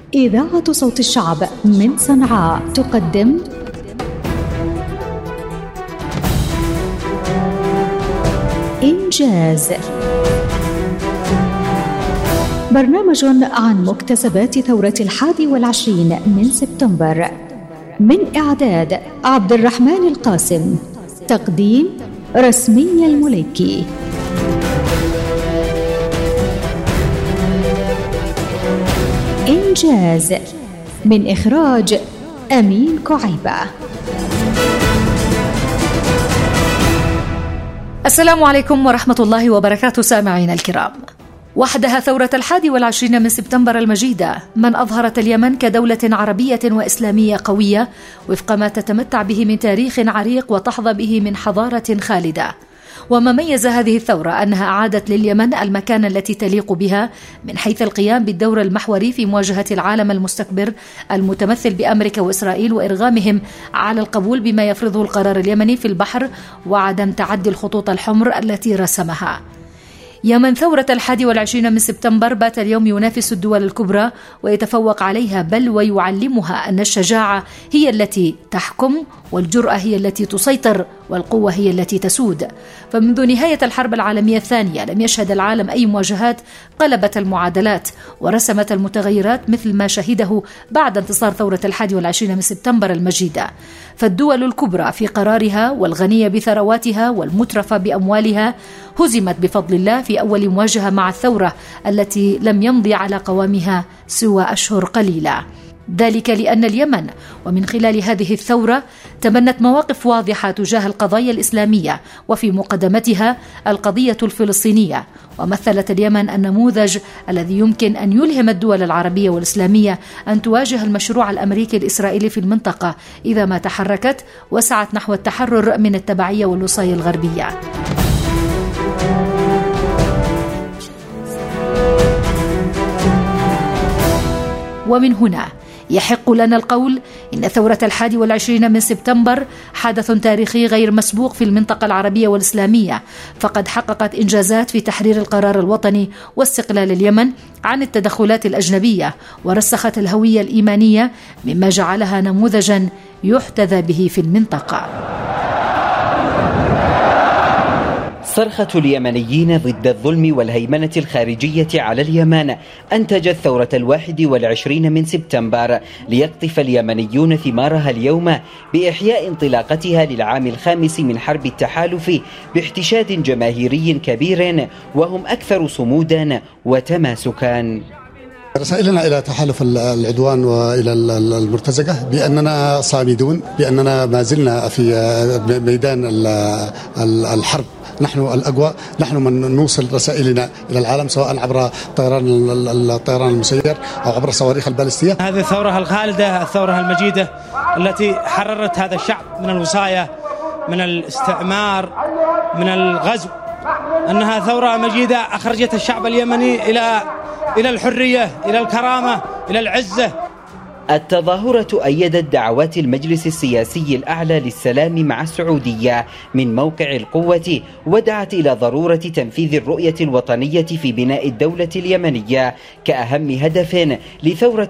إذاعة صوت الشعب من صنعاء تقدم إنجاز، برنامج عن مكتسبات ثورة 21 من سبتمبر، من إعداد عبد الرحمن القاسم، تقديم رسمية المليكي. إنجاز من إخراج أمين كعيبة. السلام عليكم ورحمة الله وبركاته سامعين الكرام. وحدها ثورة 21 من سبتمبر المجيدة من أظهرت اليمن كدولة عربية وإسلامية قوية وفق ما تتمتع به من تاريخ عريق وتحظى به من حضارة خالدة. وما ميز هذه الثورة أنها أعادت لليمن المكانة التي تليق بها من حيث القيام بالدور المحوري في مواجهة العالم المستكبر المتمثل بأمريكا وإسرائيل وإرغامهم على القبول بما يفرضه القرار اليمني في البحر وعدم تعدي الخطوط الحمر التي رسمها. يمن ثورة 21 من سبتمبر بات اليوم ينافس الدول الكبرى ويتفوق عليها، بل ويعلمها أن الشجاعة هي التي تحكم والجرأة هي التي تسيطر والقوة هي التي تسود. فمنذ نهاية الحرب العالمية الثانية لم يشهد العالم أي مواجهات قلبت المعادلات ورسمت المتغيرات مثل ما شهده بعد انتصار ثورة 21 من سبتمبر المجيدة. فالدول الكبرى في قرارها والغنية بثرواتها والمترفة بأموالها هزمت بفضل الله في أول مواجهة مع الثورة التي لم يمضي على قوامها سوى أشهر قليلة. ذلك لأن اليمن ومن خلال هذه الثورة تبنت مواقف واضحة تجاه القضايا الإسلامية وفي مقدمتها القضية الفلسطينية، ومثلت اليمن النموذج الذي يمكن أن يلهم الدول العربية والإسلامية أن تواجه المشروع الأمريكي الإسرائيلي في المنطقة إذا ما تحركت وسعت نحو التحرر من التبعية والوصاية الغربية. ومن هنا يحق لنا القول إن ثورة 21 من سبتمبر حدث تاريخي غير مسبوق في المنطقة العربية والإسلامية، فقد حققت إنجازات في تحرير القرار الوطني واستقلال اليمن عن التدخلات الأجنبية، ورسخت الهوية الإيمانية مما جعلها نموذجا يحتذى به في المنطقة. صرخة اليمنيين ضد الظلم والهيمنة الخارجية على اليمن أنتجت ثورة 21 من سبتمبر ليقطف اليمنيون ثمارها اليوم بإحياء انطلاقتها للعام الخامس من حرب التحالف باحتشاد جماهيري كبير وهم أكثر صمودا وتماسكا. رسائلنا إلى تحالف العدوان وإلى المرتزقة بأننا صامدون، بأننا ما زلنا في ميدان الحرب، نحن الأقوى، نحن من نوصل رسائلنا إلى العالم سواء عبر الطيران المسير أو عبر الصواريخ البالستية. هذه الثورة الخالدة، الثورة المجيدة التي حررت هذا الشعب من الوصاية، من الاستعمار، من الغزو، أنها ثورة مجيدة أخرجت الشعب اليمني إلى الحرية، إلى الكرامة، إلى العزة. التظاهرة أيدت دعوات المجلس السياسي الأعلى للسلام مع السعودية من موقع القوة، ودعت إلى ضرورة تنفيذ الرؤية الوطنية في بناء الدولة اليمنية كأهم هدف لثورة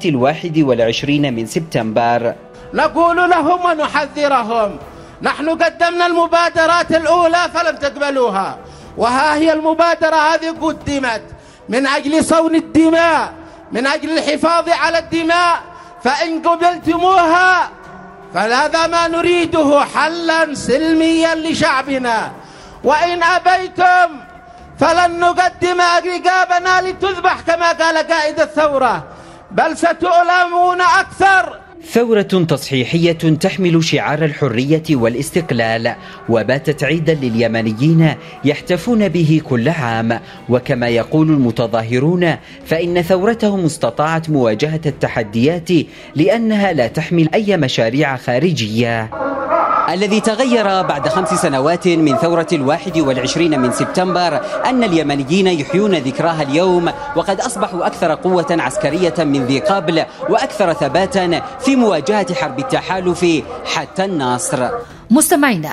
21 من سبتمبر. نقول لهم ونحذرهم، نحن قدمنا المبادرات الأولى فلم تقبلوها، وها هي المبادرة هذه قدمت من أجل صون الدماء، من أجل الحفاظ على الدماء، فإن قبلتموها فهذا ما نريده، حلا سلميا لشعبنا، وإن أبيتم فلن نقدم رقابنا لتذبح كما قال قائد الثورة، بل ستؤلمون أكثر. ثورة تصحيحية تحمل شعار الحرية والاستقلال، وباتت عيدا لليمنيين يحتفون به كل عام. وكما يقول المتظاهرون فإن ثورتهم استطاعت مواجهة التحديات لأنها لا تحمل أي مشاريع خارجية. الذي تغير بعد 5 سنوات من ثورة 21 من سبتمبر أن اليمنيين يحيون ذكراها اليوم، وقد أصبحوا أكثر قوة عسكرية من ذي قبل وأكثر ثباتا في مواجهة حرب التحالف حتى النصر. مستمعينا،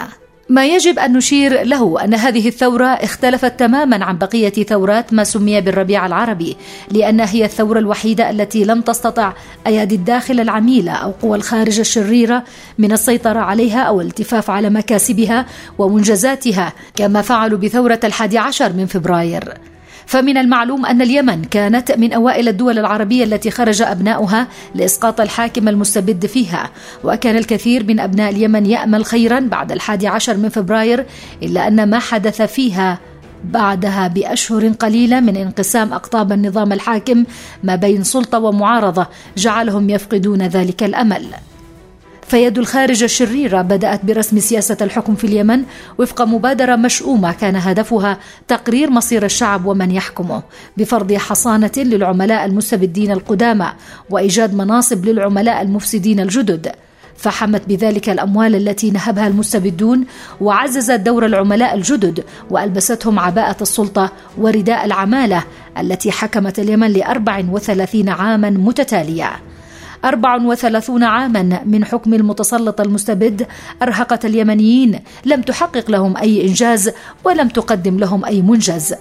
ما يجب أن نشير له أن هذه الثورة اختلفت تماما عن بقية ثورات ما سمي بالربيع العربي، لأنها هي الثورة الوحيدة التي لم تستطع أيادي الداخل العميلة أو قوى الخارج الشريرة من السيطرة عليها أو الالتفاف على مكاسبها ومنجزاتها كما فعلوا بثورة 11 من فبراير. فمن المعلوم أن اليمن كانت من أوائل الدول العربية التي خرج أبناؤها لإسقاط الحاكم المستبد فيها، وكان الكثير من أبناء اليمن يأمل خيرا بعد 11 من فبراير، إلا أن ما حدث فيها بعدها بأشهر قليلة من انقسام أقطاب النظام الحاكم ما بين سلطة ومعارضة جعلهم يفقدون ذلك الأمل. فيد الخارج الشريرة بدأت برسم سياسة الحكم في اليمن وفق مبادرة مشؤومة كان هدفها تقرير مصير الشعب ومن يحكمه، بفرض حصانة للعملاء المستبدين القدامى وإيجاد مناصب للعملاء المفسدين الجدد، فحمت بذلك الأموال التي نهبها المستبدون وعززت دور العملاء الجدد وألبستهم عباءة السلطة ورداء العمالة التي حكمت اليمن ل34 عاما متتالية. 34 عاما من حكم المتسلط المستبد أرهقت اليمنيين، لم تحقق لهم أي إنجاز ولم تقدم لهم أي منجز.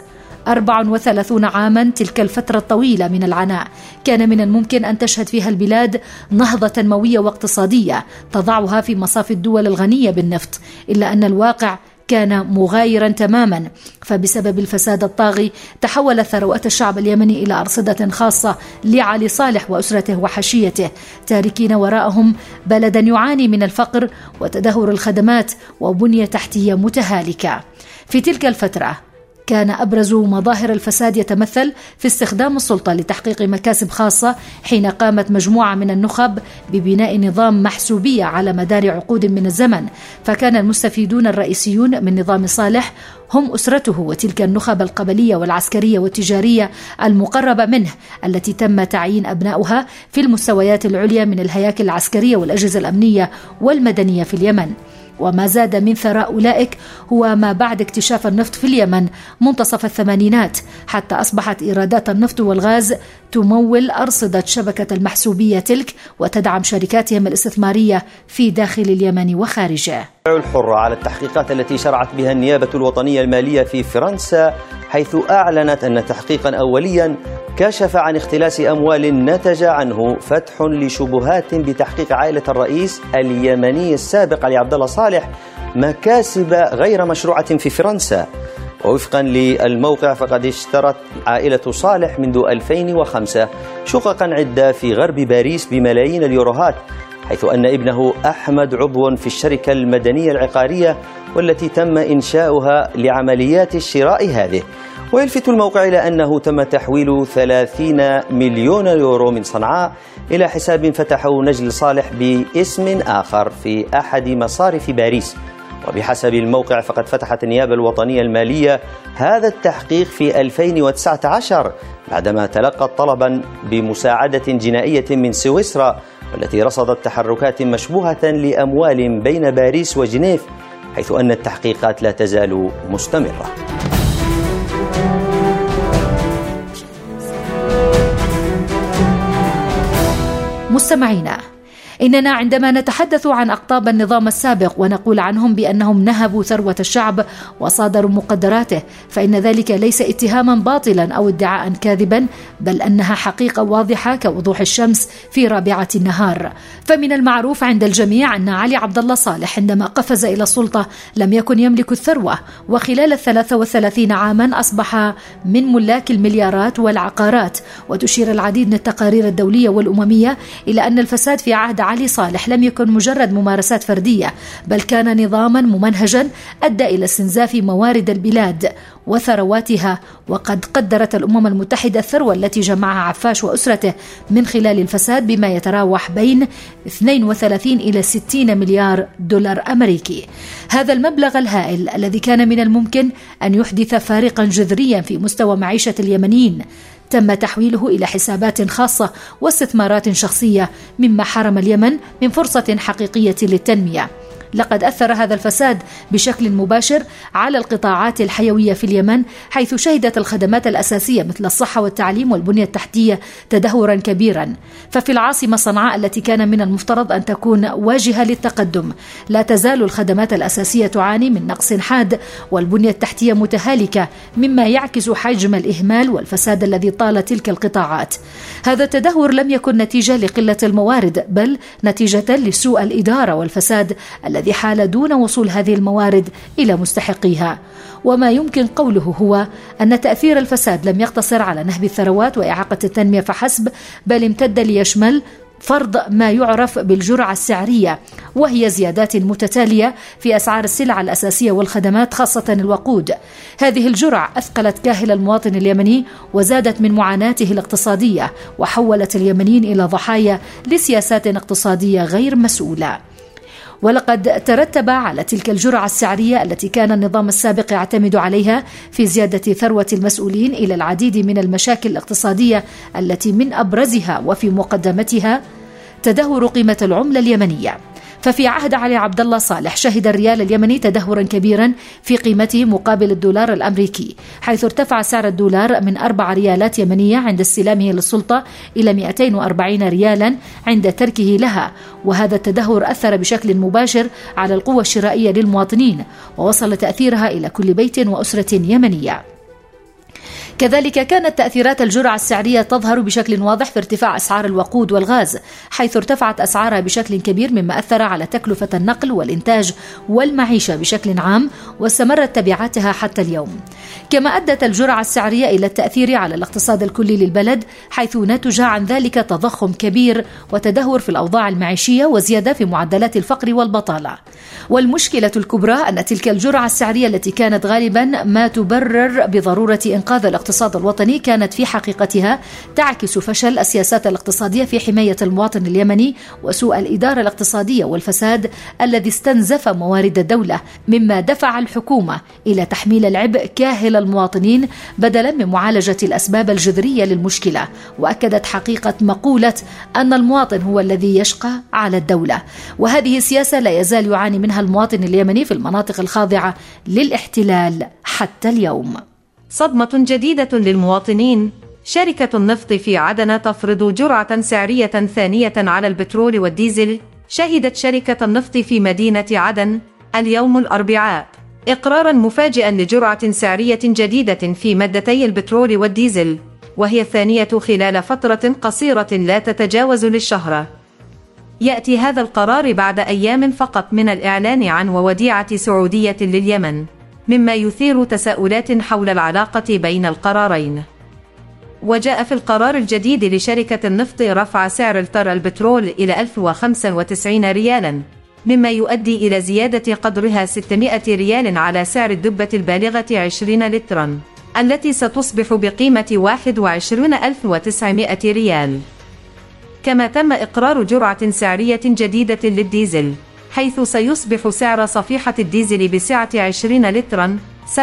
34 عاما، تلك الفترة الطويلة من العناء كان من الممكن أن تشهد فيها البلاد نهضة تنموية واقتصادية تضعها في مصاف الدول الغنية بالنفط، إلا أن الواقع كان مغايرا تماما، فبسبب الفساد الطاغي تحول ثروات الشعب اليمني إلى أرصدة خاصة لعلي صالح وأسرته وحشيته، تاركين وراءهم بلدا يعاني من الفقر وتدهور الخدمات وبنية تحتية متهالكة. في تلك الفترة كان أبرز مظاهر الفساد يتمثل في استخدام السلطة لتحقيق مكاسب خاصة، حين قامت مجموعة من النخب ببناء نظام محسوبية على مدار عقود من الزمن، فكان المستفيدون الرئيسيون من نظام صالح هم أسرته وتلك النخب القبلية والعسكرية والتجارية المقربة منه التي تم تعيين أبناؤها في المستويات العليا من الهياكل العسكرية والأجهزة الأمنية والمدنية في اليمن. وما زاد من ثراء أولئك هو ما بعد اكتشاف النفط في اليمن منتصف الثمانينات، حتى أصبحت إيرادات النفط والغاز تمول أرصدة شبكة المحسوبية تلك وتدعم شركاتهم الاستثمارية في داخل اليمن وخارجه. الحرة على التحقيقات التي شرعت بها النيابة الوطنية المالية في فرنسا، حيث أعلنت أن تحقيقا أوليا كشف عن اختلاس أموال نتج عنه فتح لشبهات بتحقيق عائلة الرئيس اليمني السابق علي عبد الله صالح مكاسب غير مشروعة في فرنسا. ووفقا للموقع فقد اشترت عائلة صالح منذ 2005 شققا عدة في غرب باريس بملايين اليوروهات، حيث أن ابنه أحمد عضو في الشركة المدنية العقارية والتي تم إنشاؤها لعمليات الشراء هذه. ويلفت الموقع إلى أنه تم تحويل 30 مليون يورو من صنعاء إلى حساب فتحه نجل صالح باسم آخر في أحد مصارف باريس. وبحسب الموقع فقد فتحت النيابة الوطنية المالية هذا التحقيق في 2019 بعدما تلقت طلبا بمساعدة جنائية من سويسرا، والتي رصدت تحركات مشبوهة لأموال بين باريس وجنيف، حيث أن التحقيقات لا تزال مستمرة. مستمعينا، إننا عندما نتحدث عن أقطاب النظام السابق ونقول عنهم بأنهم نهبوا ثروة الشعب وصادروا مقدراته، فإن ذلك ليس اتهاما باطلا أو ادعاء كاذبا، بل أنها حقيقة واضحة كوضوح الشمس في رابعة النهار. فمن المعروف عند الجميع أن علي عبد الله صالح عندما قفز إلى السلطة لم يكن يملك الثروة، وخلال 33 عاما أصبح من ملاك المليارات والعقارات. وتشير العديد من التقارير الدولية والأممية إلى أن الفساد في عهد علي صالح لم يكن مجرد ممارسات فردية، بل كان نظاما ممنهجا أدى إلى استنزاف موارد البلاد وثرواتها. وقد قدرت الأمم المتحدة الثروة التي جمعها عفاش وأسرته من خلال الفساد بما يتراوح بين 32 إلى 60 مليار دولار أمريكي. هذا المبلغ الهائل الذي كان من الممكن أن يحدث فارقا جذريا في مستوى معيشة اليمنيين تم تحويله إلى حسابات خاصة واستثمارات شخصية، مما حرم اليمن من فرصة حقيقية للتنمية. لقد أثر هذا الفساد بشكل مباشر على القطاعات الحيوية في اليمن، حيث شهدت الخدمات الأساسية مثل الصحة والتعليم والبنية التحتية تدهورا كبيرا. ففي العاصمة صنعاء التي كان من المفترض أن تكون واجهة للتقدم، لا تزال الخدمات الأساسية تعاني من نقص حاد والبنية التحتية متهالكة، مما يعكس حجم الإهمال والفساد الذي طال تلك القطاعات. هذا التدهور لم يكن نتيجة لقلة الموارد، بل نتيجة لسوء الإدارة والفساد الذي حال دون وصول هذه الموارد إلى مستحقيها. وما يمكن قوله هو أن تأثير الفساد لم يقتصر على نهب الثروات وإعاقة التنمية فحسب، بل امتد ليشمل فرض ما يعرف بالجرعة السعرية، وهي زيادات متتالية في أسعار السلع الأساسية والخدمات خاصة الوقود. هذه الجرعة أثقلت كاهل المواطن اليمني وزادت من معاناته الاقتصادية، وحولت اليمنيين إلى ضحايا لسياسات اقتصادية غير مسؤولة. ولقد ترتب على تلك الجرعة السعرية التي كان النظام السابق يعتمد عليها في زيادة ثروة المسؤولين إلى العديد من المشاكل الاقتصادية التي من أبرزها وفي مقدمتها تدهور قيمة العملة اليمنية. ففي عهد علي عبد الله صالح شهد الريال اليمني تدهورا كبيرا في قيمته مقابل الدولار الأمريكي، حيث ارتفع سعر الدولار من 4 ريالات يمنية عند استلامه للسلطة إلى 240 ريالا عند تركه لها. وهذا التدهور أثر بشكل مباشر على القوة الشرائية للمواطنين، ووصل تأثيرها إلى كل بيت وأسرة يمنية. كذلك كانت تأثيرات الجرعة السعرية تظهر بشكل واضح في ارتفاع أسعار الوقود والغاز، حيث ارتفعت أسعارها بشكل كبير، مما أثر على تكلفة النقل والإنتاج والمعيشة بشكل عام، واستمرت تبعاتها حتى اليوم. كما أدت الجرعة السعرية إلى التأثير على الاقتصاد الكلي للبلد، حيث نتج عن ذلك تضخم كبير وتدهور في الأوضاع المعيشية وزيادة في معدلات الفقر والبطالة. والمشكلة الكبرى أن تلك الجرعة السعرية التي كانت غالبا ما تبرر بضرورة إنقاذ الاقتصاد الوطني كانت في حقيقتها تعكس فشل السياسات الاقتصادية في حماية المواطن اليمني وسوء الإدارة الاقتصادية والفساد الذي استنزف موارد الدولة، مما دفع الحكومة إلى تحميل العبء كاهل المواطنين بدلا من معالجة الأسباب الجذرية للمشكلة. وأكدت حقيقة مقولة أن المواطن هو الذي يشقى على الدولة، وهذه السياسة لا يزال يعاني منها المواطن اليمني في المناطق الخاضعة للاحتلال حتى اليوم. صدمة جديدة للمواطنين. شركة النفط في عدن تفرض جرعة سعرية ثانية على البترول والديزل. شهدت شركة النفط في مدينة عدن اليوم الأربعاء إقرارا مفاجئا لجرعة سعرية جديدة في مادتي البترول والديزل، وهي الثانية خلال فترة قصيرة لا تتجاوز للشهر. يأتي هذا القرار بعد أيام فقط من الإعلان عن وديعة سعودية لليمن، مما يثير تساؤلات حول العلاقة بين القرارين. وجاء في القرار الجديد لشركة النفط رفع سعر لتر البترول إلى 1095 ريالا، مما يؤدي إلى زيادة قدرها 600 ريال على سعر الدبة البالغة 20 لترا، التي ستصبح بقيمة 21,900 ريال. كما تم إقرار جرعة سعرية جديدة للديزل، حيث سيصبح سعر صفيحة الديزل بسعة 20 لترا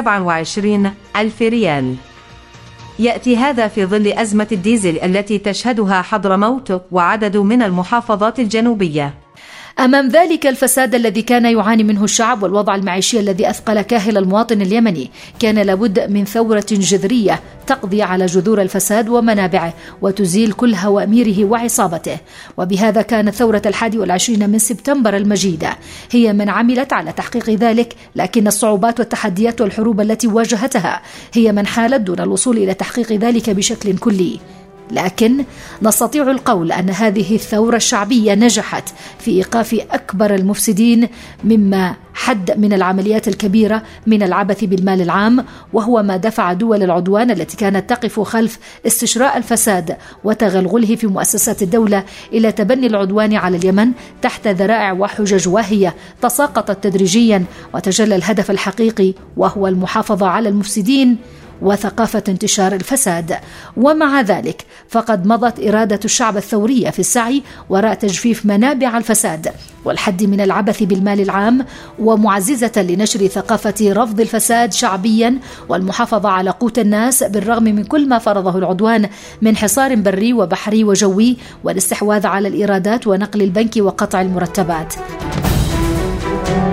27,000 ريال. يأتي هذا في ظل أزمة الديزل التي تشهدها حضرموت وعدد من المحافظات الجنوبية. أمام ذلك الفساد الذي كان يعاني منه الشعب والوضع المعيشي الذي أثقل كاهل المواطن اليمني، كان لابد من ثورة جذرية تقضي على جذور الفساد ومنابعه وتزيل كل هواميره وعصابته. وبهذا كانت ثورة 21 من سبتمبر المجيدة هي من عملت على تحقيق ذلك، لكن الصعوبات والتحديات والحروب التي واجهتها هي من حالت دون الوصول إلى تحقيق ذلك بشكل كلي. لكن نستطيع القول أن هذه الثورة الشعبية نجحت في إيقاف أكبر المفسدين، مما حد من العمليات الكبيرة من العبث بالمال العام، وهو ما دفع دول العدوان التي كانت تقف خلف استشراء الفساد وتغلغله في مؤسسات الدولة إلى تبني العدوان على اليمن تحت ذرائع وحجج واهية تساقطت تدريجيا، وتجلى الهدف الحقيقي وهو المحافظة على المفسدين وثقافة انتشار الفساد. ومع ذلك فقد مضت إرادة الشعب الثورية في السعي وراء تجفيف منابع الفساد والحد من العبث بالمال العام، ومعززة لنشر ثقافة رفض الفساد شعبيا والمحافظة على قوت الناس بالرغم من كل ما فرضه العدوان من حصار بري وبحري وجوي والاستحواذ على الإيرادات ونقل البنك وقطع المرتبات.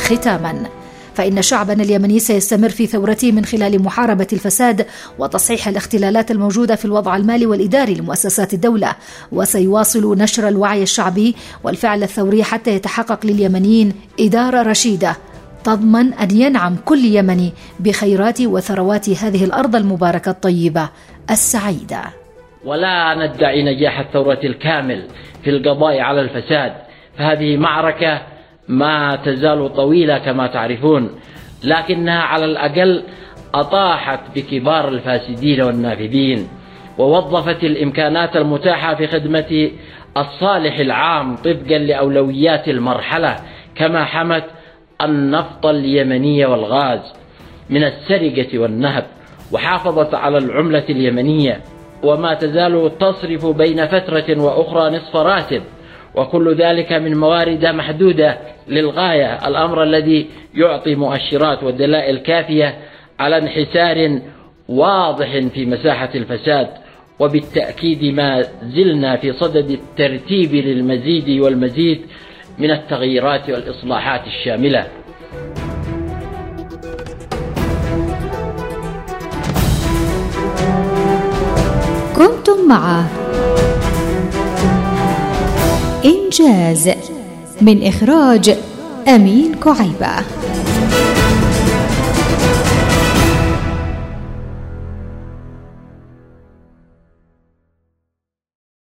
ختاما، فإن شعبنا اليمني سيستمر في ثورته من خلال محاربة الفساد وتصحيح الاختلالات الموجودة في الوضع المالي والإداري لمؤسسات الدولة، وسيواصل نشر الوعي الشعبي والفعل الثوري حتى يتحقق لليمنيين إدارة رشيدة تضمن أن ينعم كل يمني بخيرات وثروات هذه الأرض المباركة الطيبة السعيدة. ولا ندعي نجاح الثورة الكامل في القضاء على الفساد، فهذه معركة ما تزال طويلة كما تعرفون، لكنها على الأقل أطاحت بكبار الفاسدين والنافذين، ووظفت الإمكانات المتاحة في خدمة الصالح العام طبقا لأولويات المرحلة، كما حمت النفط اليمني والغاز من السرقة والنهب، وحافظت على العملة اليمنية، وما تزال تصرف بين فترة وأخرى نصف راتب، وكل ذلك من موارد محدودة للغاية، الأمر الذي يعطي مؤشرات ودلائل كافية على انحسار واضح في مساحة الفساد، وبالتأكيد ما زلنا في صدد الترتيب للمزيد والمزيد من التغييرات والإصلاحات الشاملة. كنتم مع إنجاز من إخراج أمين كعيبة.